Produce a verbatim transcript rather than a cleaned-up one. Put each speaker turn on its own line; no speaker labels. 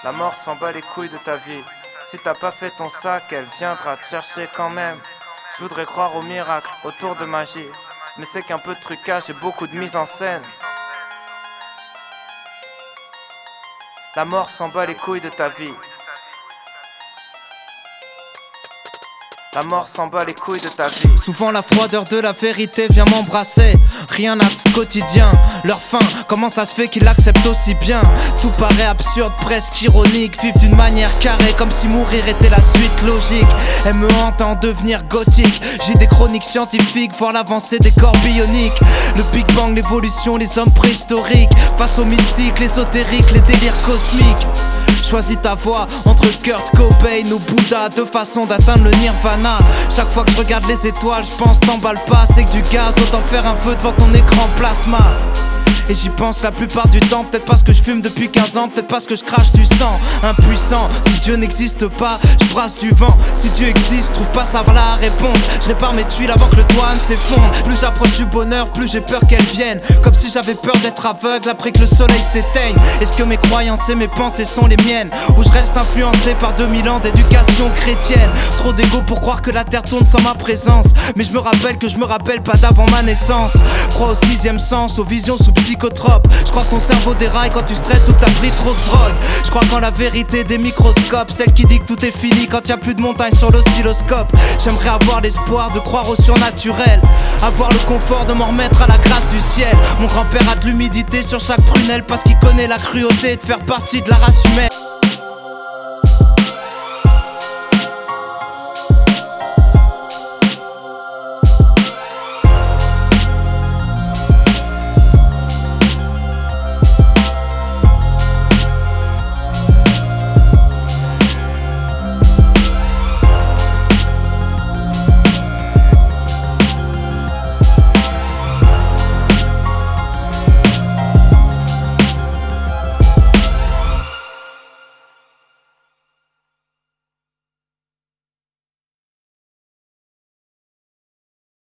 La mort s'en bat les couilles de ta vie. Si t'as pas fait ton sac, elle viendra te chercher quand même. Je voudrais croire au miracle, autour de magie. Mais c'est qu'un peu de trucage et beaucoup de mise en scène. La mort s'en bat les couilles de ta vie. La mort s'en bat les couilles de ta vie.
Souvent la froideur de la vérité vient m'embrasser. Rien n'acte quotidien. Leur fin, comment ça se fait qu'ils l'acceptent aussi bien? Tout paraît absurde, presque ironique. Vivent d'une manière carrée, comme si mourir était la suite logique. Elle me hante à en devenir gothique. J'ai des chroniques scientifiques, voir l'avancée des corps bioniques. Le Big Bang, l'évolution, les hommes préhistoriques. Face aux mystiques, l'ésotérique, les délires cosmiques. Choisis ta voie entre Kurt Cobain ou Bouddha, deux façons d'atteindre le nirvana. Chaque fois que je regarde les étoiles, je pense t'emballe pas, c'est que du gaz, autant faire un feu devant ton écran plasma. Et j'y pense la plupart du temps, peut-être parce que je fume depuis quinze ans, peut-être parce que je crache du sang. Impuissant, si Dieu n'existe pas, je brasse du vent. Si Dieu existe, trouve pas savoir la réponse. Je répare mes tuiles avant que le toit ne s'effondre. Plus j'approche du bonheur, plus j'ai peur qu'elle vienne. Comme si j'avais peur d'être aveugle après que le soleil s'éteigne. Est-ce que mes croyances et mes pensées sont les miennes, ou je reste influencé par deux mille ans d'éducation chrétienne? Trop d'ego pour croire que la terre tourne sans ma présence. Mais je me rappelle que je me rappelle pas d'avant ma naissance. Crois au sixième sens, aux visions sous psychotrope. Je crois que ton cerveau déraille quand tu stresses ou que t'as pris trop de drogue. Je crois qu'en la vérité des microscopes, celle qui dit que tout est fini quand y a plus de montagnes sur l'oscilloscope. J'aimerais avoir l'espoir de croire au surnaturel, avoir le confort de m'en remettre à la grâce du ciel. Mon grand-père a de l'humidité sur chaque prunelle parce qu'il connaît la cruauté de faire partie de la race humaine.